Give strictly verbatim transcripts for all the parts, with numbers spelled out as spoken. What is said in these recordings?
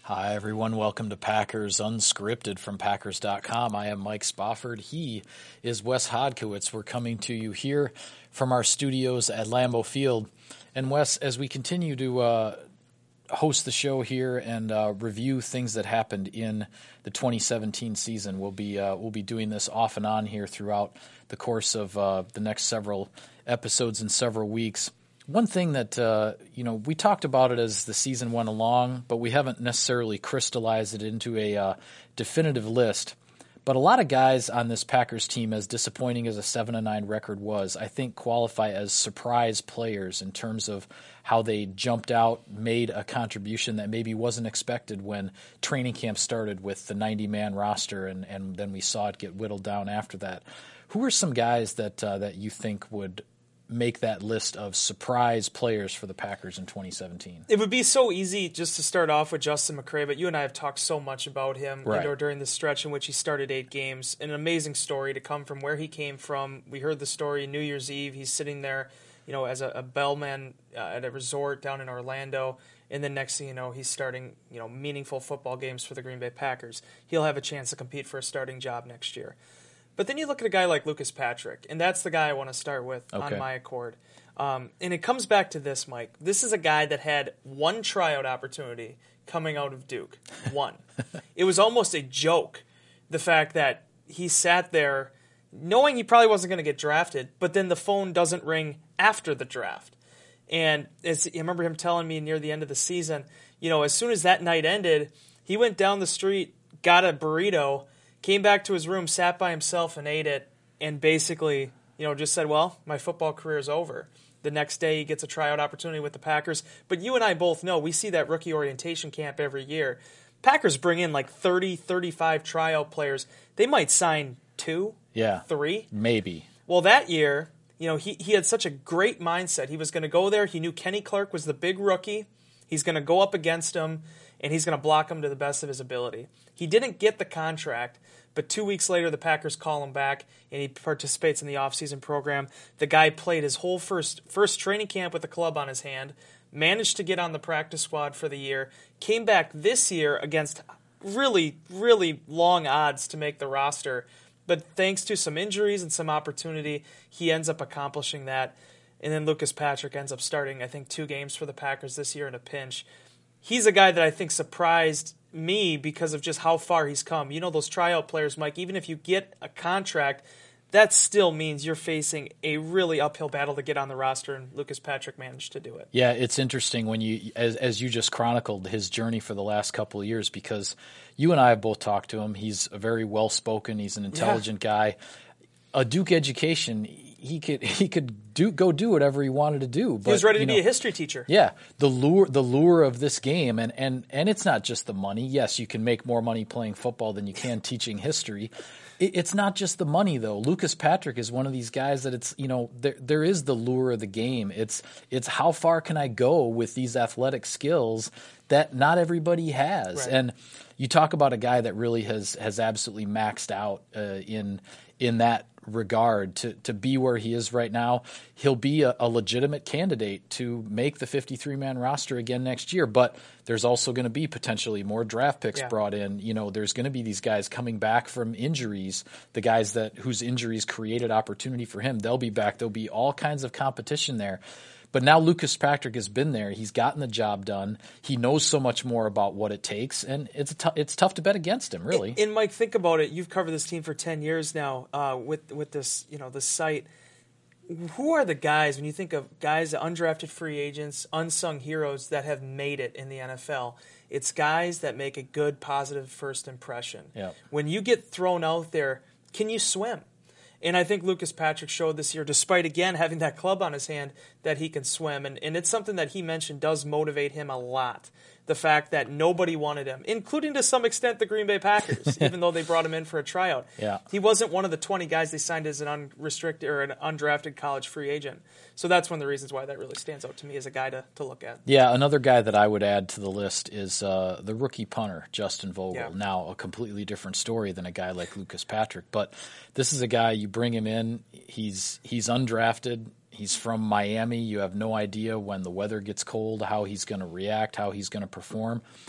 Hi, everyone. Welcome to Packers Unscripted from Packers dot com. I am Mike Spofford. He is Wes Hodkiewicz. We're coming to you here from our studios at Lambeau Field. And Wes, as we continue to uh, host the show here and uh, review things that happened in the twenty seventeen season, we'll be uh, we'll be doing this off and on here throughout the course of uh, the next several episodes and several weeks. One thing that, uh, you know, we talked about it as the season went along, but we haven't necessarily crystallized it into a uh, definitive list. But a lot of guys on this Packers team, as disappointing as a seven and nine record was, I think qualify as surprise players in terms of how they jumped out, made a contribution that maybe wasn't expected when training camp started with the ninety-man roster, and, and then we saw it get whittled down after that. Who are some guys that uh, that you think would make that list of surprise players for the Packers in twenty seventeen? It would be so easy just to start off with Justin McCray, but you and I have talked so much about him right. you know, during the stretch in which he started eight games. An amazing story to come from where he came from. We heard the story New Year's Eve. He's sitting there, you know, as a, a bellman uh, at a resort down in Orlando, and then next thing you know, he's starting, you know, meaningful football games for the Green Bay Packers. He'll have a chance to compete for a starting job next year. But then you look at a guy like Lucas Patrick, and that's the guy I want to start with okay. on my accord. Um, and it comes back to this, Mike. This is a guy that had one tryout opportunity coming out of Duke. One. It was almost a joke, the fact that he sat there knowing he probably wasn't going to get drafted, but then the phone doesn't ring after the draft. And as, I remember him telling me near the end of the season, you know, as soon as that night ended, he went down the street, got a burrito, came back to his room, sat by himself and ate it, and basically, you know, just said, well, my football career is over. The next day he gets a tryout opportunity with the Packers. But you and I both know, we see that rookie orientation camp every year. Packers bring in like thirty, thirty-five tryout players. They might sign two, yeah, three. Maybe. Well, that year, you know, he, he had such a great mindset. He was going to go there. He knew Kenny Clark was the big rookie. He's going to go up against him, and he's going to block him to the best of his ability. He didn't get the contract, but two weeks later, the Packers call him back, and he participates in the offseason program. The guy played his whole first first training camp with a club on his hand, managed to get on the practice squad for the year, came back this year against really, really long odds to make the roster. But thanks to some injuries and some opportunity, he ends up accomplishing that. And then Lucas Patrick ends up starting, I think, two games for the Packers this year in a pinch. He's a guy that I think surprised me because of just how far he's come. You know, those tryout players, Mike, even if you get a contract, that still means you're facing a really uphill battle to get on the roster, and Lucas Patrick managed to do it. Yeah, it's interesting when you, as, as you just chronicled his journey for the last couple of years, because you and I have both talked to him. He's a very well-spoken, he's an intelligent yeah. guy. A Duke education, he could he could do go do whatever he wanted to do. But, he was ready to you know, be a history teacher. Yeah, the lure the lure of this game, and, and, and it's not just the money. Yes, you can make more money playing football than you can teaching history. It, it's not just the money, though. Lucas Patrick is one of these guys that it's, you know, there there is the lure of the game. It's it's how far can I go with these athletic skills that not everybody has. Right. And you talk about a guy that really has has absolutely maxed out uh, in in that regard to to be where he is right now. He'll be a, a legitimate candidate to make the fifty-three man roster again next year, but there's also going to be potentially more draft picks yeah. brought in. You know, there's going to be these guys coming back from injuries, the guys that whose injuries created opportunity for him. They'll be back. There'll be all kinds of competition there. But now Lucas Patrick has been there. He's gotten the job done. He knows so much more about what it takes, and it's a t- it's tough to bet against him, really. And, and Mike, think about it. You've covered this team for ten years now uh, with with this, you know, this site. Who are the guys, when you think of guys, undrafted free agents, unsung heroes that have made it in the N F L? It's guys that make a good, positive first impression. Yeah. When you get thrown out there, can you swim? And I think Lucas Patrick showed this year, despite, again, having that club on his hand, that he can swim. And, and it's something that he mentioned does motivate him a lot. The fact that nobody wanted him, including to some extent the Green Bay Packers, even though they brought him in for a tryout. Yeah. He wasn't one of the twenty guys they signed as an unrestricted or an undrafted college free agent. So that's one of the reasons why that really stands out to me as a guy to, to look at. Yeah, another guy that I would add to the list is uh, the rookie punter, Justin Vogel. Yeah. Now, a completely different story than a guy like Lucas Patrick. But this is a guy, you bring him in, he's he's undrafted. He's from Miami. You have no idea when the weather gets cold, how he's going to react, how he's going to perform.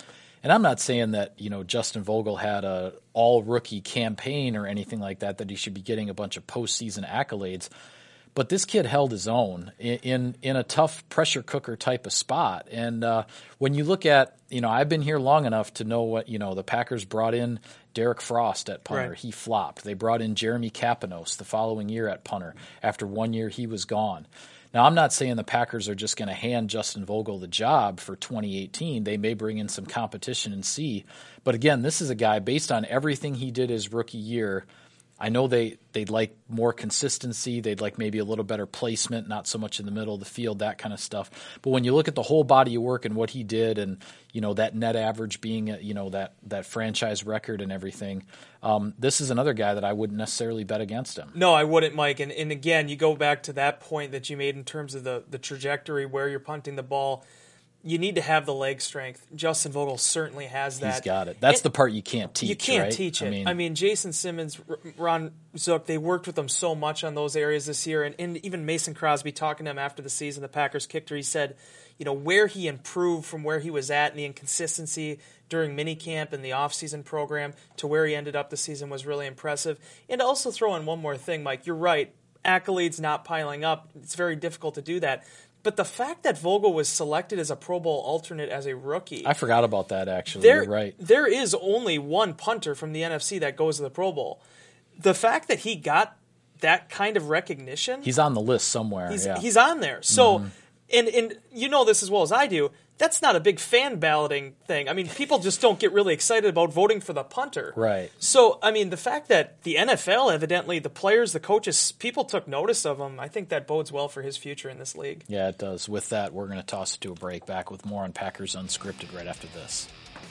And I'm not saying that, you know, Justin Vogel had a all-rookie campaign or anything like that, that he should be getting a bunch of postseason accolades. But this kid held his own in, in, in a tough pressure cooker type of spot. And uh, when you look at, you know, I've been here long enough to know what, you know, the Packers brought in Derek Frost at punter. Right. He flopped. They brought in Jeremy Kapanos the following year at punter. After one year, he was gone. Now, I'm not saying the Packers are just going to hand Justin Vogel the job for twenty eighteen. They may bring in some competition and see. But again, this is a guy, based on everything he did his rookie year, I know they, they'd like more consistency. They'd like maybe a little better placement, not so much in the middle of the field, that kind of stuff. But when you look at the whole body of work and what he did and, you know, that net average being, you know, that, that franchise record and everything, um, this is another guy that I wouldn't necessarily bet against him. No, I wouldn't, Mike. And, and again, you go back to that point that you made in terms of the, the trajectory where you're punting the ball. You need to have the leg strength. Justin Vogel certainly has that. He's got it. That's and the part you can't teach. You can't right? teach it. I mean, I mean, Jason Simmons, Ron Zook, they worked with him so much on those areas this year. And, and even Mason Crosby, talking to him after the season, the Packers kicker, he said, you know, where he improved from where he was at and the inconsistency during minicamp and the offseason program to where he ended up the season was really impressive. And to also throw in one more thing, Mike, you're right. Accolades not piling up. It's very difficult to do that. But the fact that Vogel was selected as a Pro Bowl alternate as a rookie. I forgot about that, actually. There, You're right. There is only one punter from the N F C that goes to the Pro Bowl. The fact that he got that kind of recognition. He's on the list somewhere. He's, yeah. he's on there. So, mm-hmm. and, and you know this as well as I do, that's not a big fan balloting thing. I mean, people just don't get really excited about voting for the punter. Right. So, I mean, the fact that the N F L, evidently, the players, the coaches, people took notice of him, I think that bodes well for his future in this league. Yeah, it does. With that, we're going to toss it to a break. Back with more on Packers Unscripted right after this.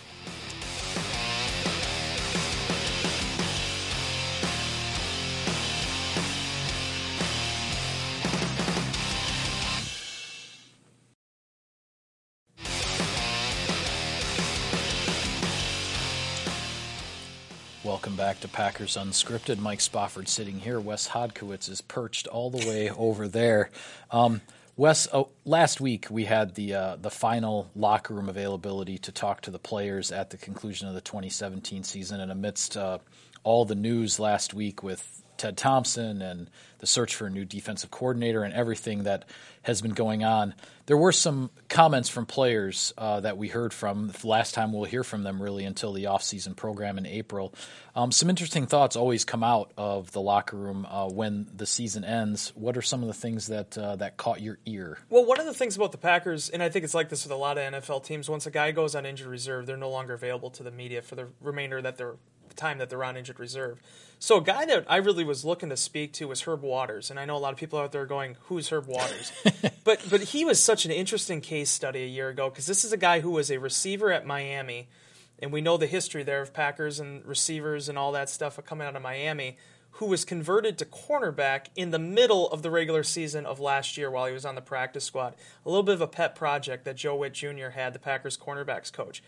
Welcome back to Packers Unscripted. Mike Spofford sitting here. Wes Hodkiewicz is perched all the way over there. Um, Wes, oh, last week we had the uh, the final locker room availability to talk to the players at the conclusion of the twenty seventeen season, and amidst uh, all the news last week with Ted Thompson and the search for a new defensive coordinator and everything that has been going on, there were some comments from players uh, that we heard from. The last time we'll hear from them really until the offseason program in April. Um, some interesting thoughts always come out of the locker room uh, when the season ends. What are some of the things that uh, that caught your ear? Well, one of the things about the Packers, and I think it's like this with a lot of N F L teams, once a guy goes on injured reserve, they're no longer available to the media for the remainder that they're the time that they're on injured reserve. So a guy that I really was looking to speak to was Herb Waters, and I know a lot of people out there are going, who's Herb Waters? but but he was such an interesting case study a year ago, because this is a guy who was a receiver at Miami, and we know the history there of Packers and receivers and all that stuff coming out of Miami, who was converted to cornerback in the middle of the regular season of last year while he was on the practice squad. A little bit of a pet project that Joe Witt Junior had, the Packers cornerbacks coach.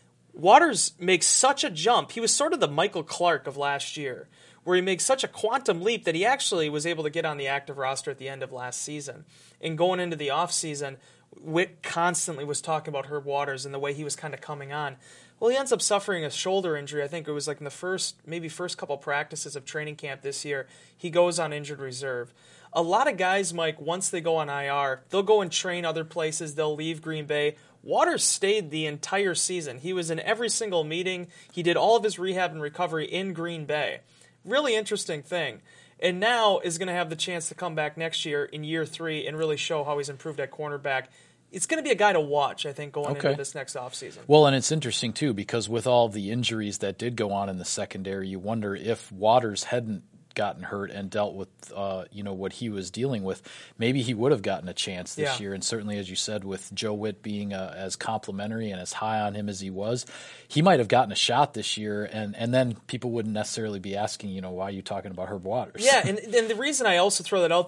Waters makes such a jump. He was sort of the Michael Clark of last year, where he makes such a quantum leap that he actually was able to get on the active roster at the end of last season. And going into the offseason, Witt constantly was talking about Herb Waters and the way he was kind of coming on. Well, he ends up suffering a shoulder injury. I think it was like in the first, maybe first couple practices of training camp this year. He goes on injured reserve. A lot of guys, Mike, once they go on I R, they'll go and train other places. They'll leave Green Bay. Waters stayed the entire season. He was in every single meeting. He did all of his rehab and recovery in Green Bay. Really interesting thing. And now is going to have the chance to come back next year in year three and really show how he's improved at cornerback. It's going to be a guy to watch, I think, going okay. into this next offseason. Well, and it's interesting, too, because with all the injuries that did go on in the secondary, you wonder if Waters hadn't gotten hurt and dealt with, uh, you know, what he was dealing with, maybe he would have gotten a chance this yeah. year. And certainly, as you said, with Joe Witt being uh, as complimentary and as high on him as he was, he might have gotten a shot this year. And, and then people wouldn't necessarily be asking, you know, why are you talking about Herb Waters? Yeah, and, and the reason I also throw that out there,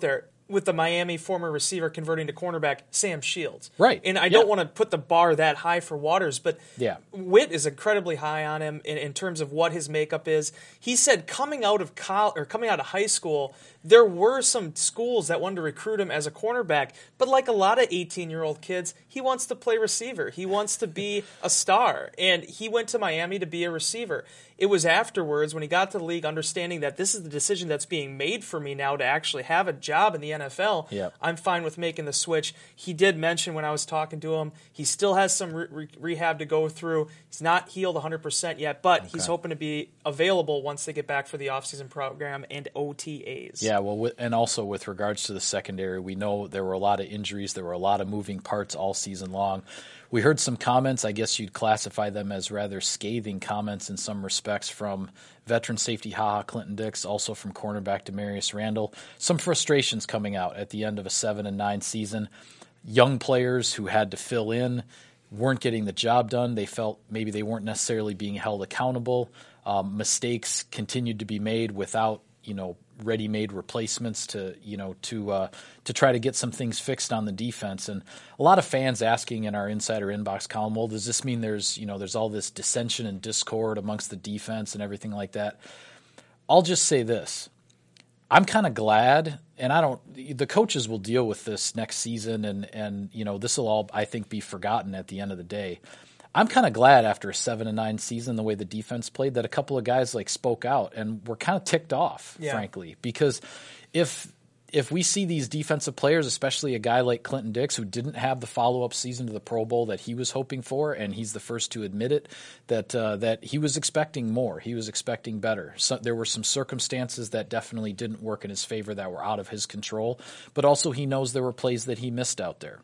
with the Miami former receiver converting to cornerback, Sam Shields. Right. And I Yeah. don't want to put the bar that high for Waters, but Yeah. Witt is incredibly high on him in, in terms of what his makeup is. He said coming out of college, or coming out of high school, there were some schools that wanted to recruit him as a cornerback, but like a lot of eighteen-year-old kids, he wants to play receiver. He wants to be a star, and he went to Miami to be a receiver. It was afterwards, when he got to the league, understanding that this is the decision that's being made for me now to actually have a job in the N F L. Yep. I'm fine with making the switch. He did mention when I was talking to him, he still has some re- re- rehab to go through. He's not healed one hundred percent yet, but Okay. he's hoping to be available once they get back for the offseason program and O T As. Yeah, well, with, and also with regards to the secondary, we know there were a lot of injuries. There were a lot of moving parts all season long. We heard some comments, I guess you'd classify them as rather scathing comments in some respects, from veteran safety HaHa Clinton-Dix, also from cornerback Demarius Randall. Some frustrations coming out at the end of a seven and nine season. Young players who had to fill in weren't getting the job done. They felt maybe they weren't necessarily being held accountable. Um, mistakes continued to be made without, you know, ready-made replacements to, you know, to uh, to try to get some things fixed on the defense. And a lot of fans asking in our Insider Inbox column, well, does this mean there's, you know, there's all this dissension and discord amongst the defense and everything like that? I'll just say this. I'm kind of glad, and I don't, the coaches will deal with this next season, and, and you know, this will all, I think, be forgotten at the end of the day. I'm kind of glad after a seven and nine season, the way the defense played, that a couple of guys like spoke out and were kind of ticked off, Yeah. frankly, because if if we see these defensive players, especially a guy like Clinton-Dix, who didn't have the follow-up season to the Pro Bowl that he was hoping for, and he's the first to admit it, that uh, that he was expecting more. He was expecting better. So there were some circumstances that definitely didn't work in his favor that were out of his control, but also he knows there were plays that he missed out there.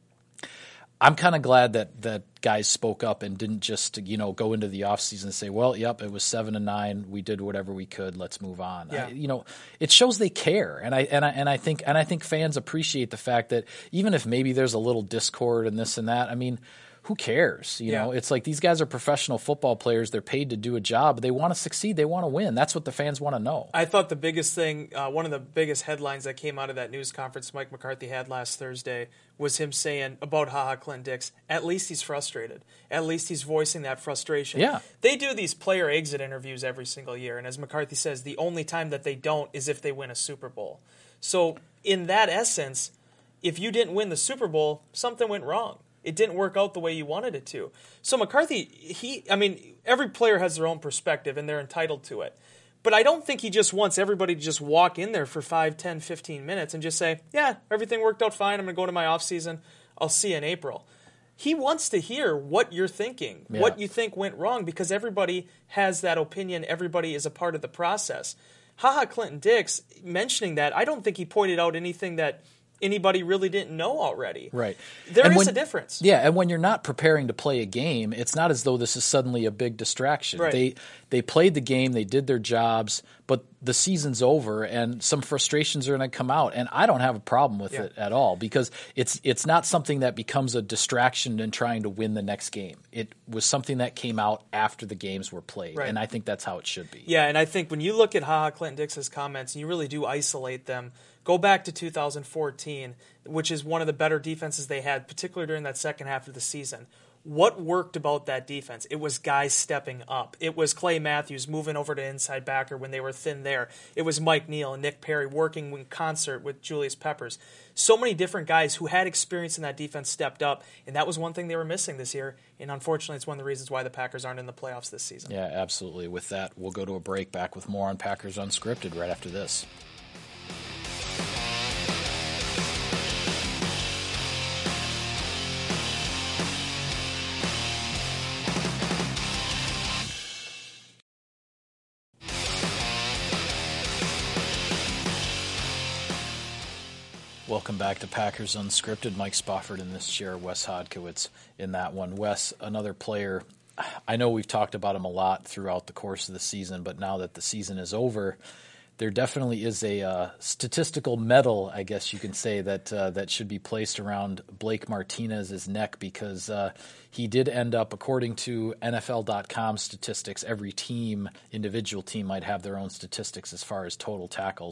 I'm kind of glad that that guys spoke up and didn't just, you know, go into the offseason and say, well, yep, it was seven and nine. We did whatever we could. Let's move on. Yeah. I, you know, it shows they care. And I, and I, and I think, and I think fans appreciate the fact that even if maybe there's a little discord and this and that, I mean, who cares? You Yeah. know, it's like these guys are professional football players. They're paid to do a job. They want to succeed. They want to win. That's what the fans want to know. I thought the biggest thing, uh, one of the biggest headlines that came out of that news conference Mike McCarthy had last Thursday was him saying about HaHa Clinton-Dix, at least he's frustrated. At least he's voicing that frustration. Yeah. They do these player exit interviews every single year, and as McCarthy says, the only time that they don't is if they win a Super Bowl. So in that essence, if you didn't win the Super Bowl, something went wrong. It didn't work out the way you wanted it to. So McCarthy, he, I mean, every player has their own perspective, and they're entitled to it. But I don't think he just wants everybody to just walk in there for five, ten, fifteen minutes and just say, yeah, everything worked out fine. I'm going to go to my offseason. I'll see you in April. He wants to hear what you're thinking, Yeah. what you think went wrong, because everybody has that opinion. Everybody is a part of the process. HaHa Clinton-Dix, mentioning that, I don't think he pointed out anything that anybody really didn't know already. Right. There And is when- a difference. Yeah, and when you're not preparing to play a game, it's not as though this is suddenly a big distraction. Right. They they played the game, they did their jobs, but the season's over and some frustrations are going to come out, and I don't have a problem with Yeah. it at all, because it's it's not something that becomes a distraction in trying to win the next game. It was something that came out after the games were played, Right. and I think that's how it should be. Yeah, and I think when you look at HaHa Clinton-Dix's comments and you really do isolate them, go back to two thousand fourteen, which is one of the better defenses they had, particularly during that second half of the season. What worked about that defense? It was guys stepping up. It was Clay Matthews moving over to inside backer when they were thin there. It was Mike Neal and Nick Perry working in concert with Julius Peppers. So many different guys who had experience in that defense stepped up, and that was one thing they were missing this year. And unfortunately, it's one of the reasons why the Packers aren't in the playoffs this season. Yeah, absolutely. With that, we'll go to a break. Back with more on Packers Unscripted right after this. Welcome back to Packers Unscripted. Mike Spofford in this chair, Wes Hodkiewicz in that one. Wes, another player, I know we've talked about him a lot throughout the course of the season, but now that the season is over, there definitely is a uh, statistical medal, I guess you can say, that uh, that should be placed around Blake Martinez's neck, because uh, he did end up, according to N F L dot com statistics, every team, individual team might have their own statistics as far as total tackles.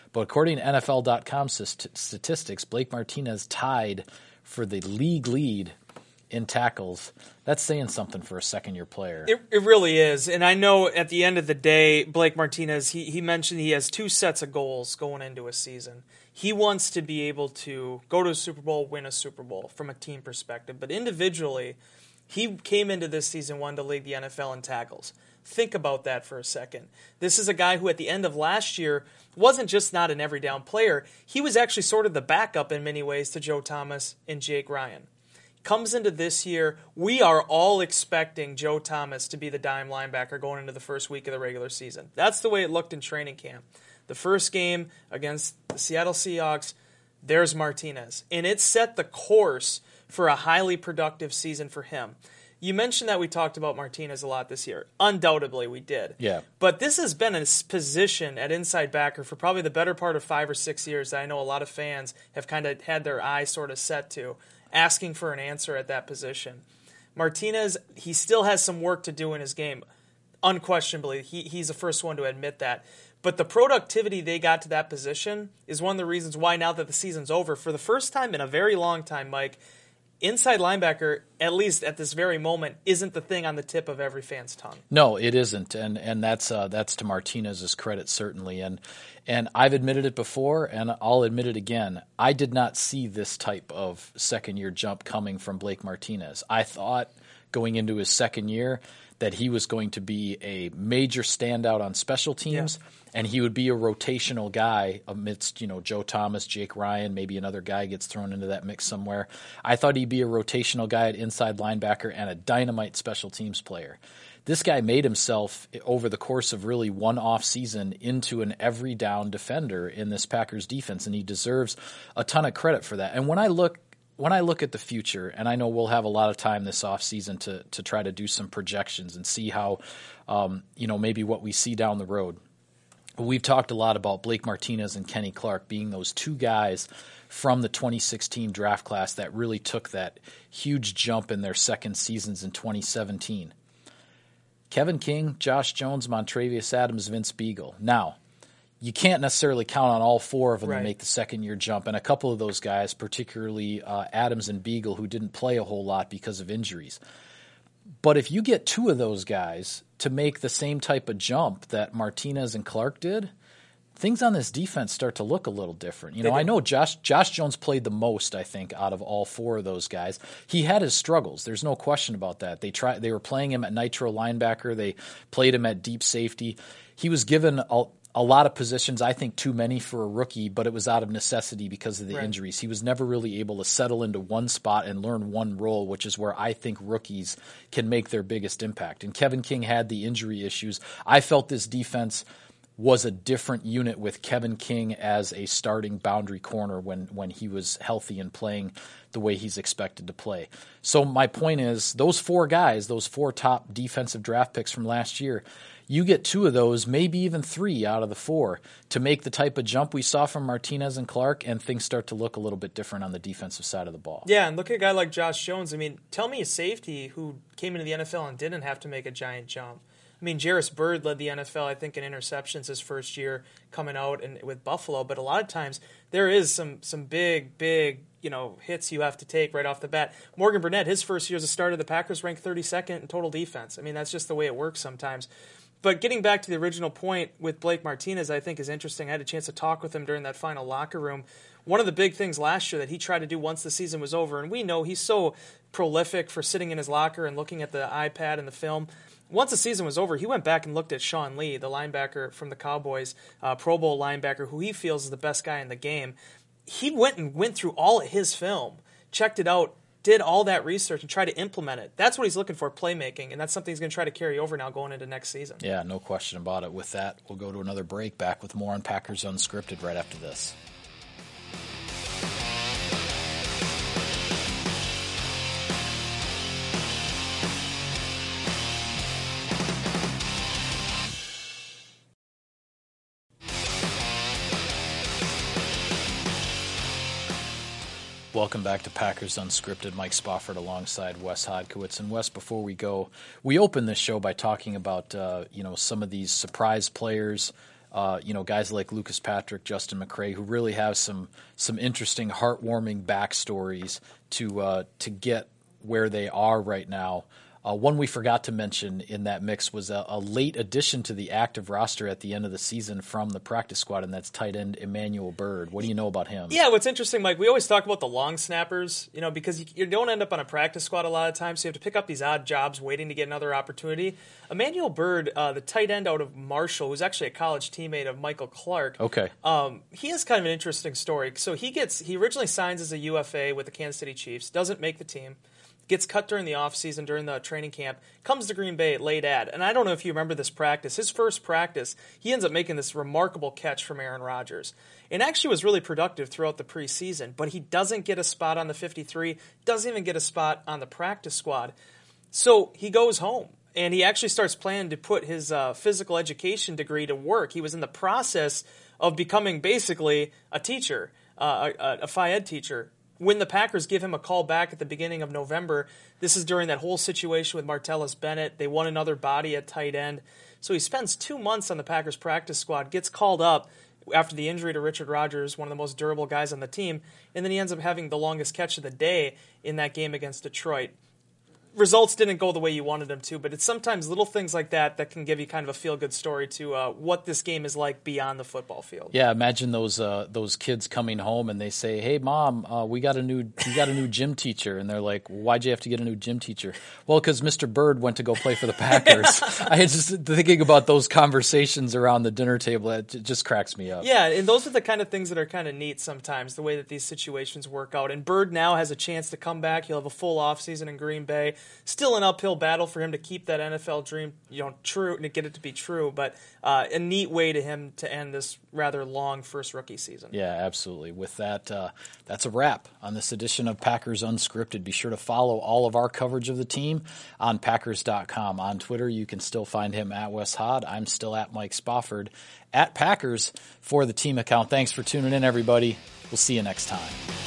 But according to N F L dot com statistics, Blake Martinez tied for the league lead in tackles. That's saying something for a second-year player. It, it really is. And I know at the end of the day, Blake Martinez, he, he mentioned he has two sets of goals going into a season. He wants to be able to go to a Super Bowl, win a Super Bowl from a team perspective. But individually, he came into this season wanting to lead the N F L in tackles. Think about that for a second. This is a guy who at the end of last year wasn't just not an every down player. He was actually sort of the backup in many ways to Joe Thomas and Jake Ryan. Comes into this year, we are all expecting Joe Thomas to be the dime linebacker going into the first week of the regular season. That's the way it looked in training camp. The first game against the Seattle Seahawks, there's Martinez. And it set the course for a highly productive season for him. You mentioned that we talked about Martinez a lot this year. Undoubtedly, we did. Yeah. But this has been a position at inside backer for probably the better part of five or six years that I know a lot of fans have kind of had their eye sort of set to, asking for an answer at that position. Martinez, he still has some work to do in his game. Unquestionably, he, he's the first one to admit that. But the productivity they got to that position is one of the reasons why now that the season's over, for the first time in a very long time, Mike, inside linebacker, at least at this very moment, isn't the thing on the tip of every fan's tongue. No, it isn't, and and that's uh, that's to Martinez's credit certainly. And and I've admitted it before, and I'll admit it again. I did not see this type of second year jump coming from Blake Martinez. I thought going into his second year that he was going to be a major standout on special teams. Yeah. And he would be a rotational guy amidst, you know, Joe Thomas, Jake Ryan, maybe another guy gets thrown into that mix somewhere. I thought he'd be a rotational guy at inside linebacker and a dynamite special teams player. This guy made himself, over the course of really one off season, into an every down defender in this Packers defense, and he deserves a ton of credit for that. And when I look When I look at the future, and I know we'll have a lot of time this offseason to to try to do some projections and see how, um, you know, maybe what we see down the road. We've talked a lot about Blake Martinez and Kenny Clark being those two guys from the twenty sixteen draft class that really took that huge jump in their second seasons in twenty seventeen. Kevin King, Josh Jones, Montravius Adams, Vince Biegel. Now, you can't necessarily count on all four of them right. to make the second-year jump, and a couple of those guys, particularly uh, Adams and Biegel, who didn't play a whole lot because of injuries. But if you get two of those guys to make the same type of jump that Martinez and Clark did, things on this defense start to look a little different. You know, I know Josh Josh Jones played the most, I think, out of all four of those guys. He had his struggles. There's no question about that. They try, they were playing him at nitro linebacker. They played him at deep safety. He was given a, a lot of positions, I think too many for a rookie, but it was out of necessity because of the right. injuries. He was never really able to settle into one spot and learn one role, which is where I think rookies can make their biggest impact. And Kevin King had the injury issues. I felt this defense was a different unit with Kevin King as a starting boundary corner when, when he was healthy and playing the way he's expected to play. So my point is, those four guys, those four top defensive draft picks from last year, you get two of those, maybe even three out of the four, to make the type of jump we saw from Martinez and Clark, and things start to look a little bit different on the defensive side of the ball. Yeah, and look at a guy like Josh Jones. I mean, tell me a safety who came into the N F L and didn't have to make a giant jump. I mean, Jarris Byrd led the N F L, I think, in interceptions his first year coming out and with Buffalo. But a lot of times there is some some big, big, you know, hits you have to take right off the bat. Morgan Burnett, his first year as a starter, the Packers ranked thirty-second in total defense. I mean, that's just the way it works sometimes. But getting back to the original point with Blake Martinez, I think is interesting. I had a chance to talk with him during that final locker room. One of the big things last year that he tried to do once the season was over, and we know he's so prolific for sitting in his locker and looking at the iPad and the film. Once the season was over, he went back and looked at Sean Lee, the linebacker from the Cowboys, uh, Pro Bowl linebacker, who he feels is the best guy in the game. He went and went through all of his film, checked it out, did all that research, and tried to implement it. That's what he's looking for, playmaking, and that's something he's going to try to carry over now going into next season. Yeah, no question about it. With that, we'll go to another break, back with more on Packers Unscripted right after this. Welcome back to Packers Unscripted. Mike Spofford alongside Wes Hodkiewicz. And Wes, before we go, we opened this show by talking about uh, you know some of these surprise players Uh, you know, guys like Lucas Patrick, Justin McCray, who really have some some interesting, heartwarming backstories to uh, to get where they are right now. Uh, one we forgot to mention in that mix was a, a late addition to the active roster at the end of the season from the practice squad, and that's tight end Emmanuel Byrd. What do you know about him? Yeah, what's interesting, Mike, we always talk about the long snappers, you know, because you, you don't end up on a practice squad a lot of times, so you have to pick up these odd jobs waiting to get another opportunity. Emmanuel Byrd, uh, the tight end out of Marshall, who's actually a college teammate of Michael Clark. Okay. Um, he has kind of an interesting story. So he gets he originally signs as a U F A with the Kansas City Chiefs, doesn't make the team. Gets cut during the offseason, during the training camp, comes to Green Bay late ad. And I don't know if you remember this practice. His first practice, he ends up making this remarkable catch from Aaron Rodgers. And actually was really productive throughout the preseason, but he doesn't get a spot on the fifty-three, doesn't even get a spot on the practice squad. So he goes home, and he actually starts planning to put his uh, physical education degree to work. He was in the process of becoming basically a teacher, uh, a, a Phi Ed teacher. When the Packers give him a call back at the beginning of November, this is during that whole situation with Martellus Bennett. They want another body at tight end. So he spends two months on the Packers practice squad, gets called up after the injury to Richard Rodgers, one of the most durable guys on the team, and then he ends up having the longest catch of the day in that game against Detroit. Results didn't go the way you wanted them to, but it's sometimes little things like that that can give you kind of a feel-good story to uh, what this game is like beyond the football field. Yeah, imagine those uh, those kids coming home and they say, "Hey, Mom, uh, we got a new we got a new gym teacher," and they're like, "Why'd you have to get a new gym teacher?" Well, because Mister Byrd went to go play for the Packers. I was just thinking about those conversations around the dinner table. It just cracks me up. Yeah, and those are the kind of things that are kind of neat sometimes, the way that these situations work out. And Byrd now has a chance to come back. He'll have a full offseason in Green Bay. Still an uphill battle for him to keep that N F L dream, you know, true, to get it to be true, but uh, a neat way to him to end this rather long first rookie season. Yeah, absolutely. With that, uh, that's a wrap on this edition of Packers Unscripted. Be sure to follow all of our coverage of the team on Packers dot com. On Twitter, you can still find him at Wes Hod. I'm still at Mike Spofford at Packers for the team account. Thanks for tuning in, everybody. We'll see you next time.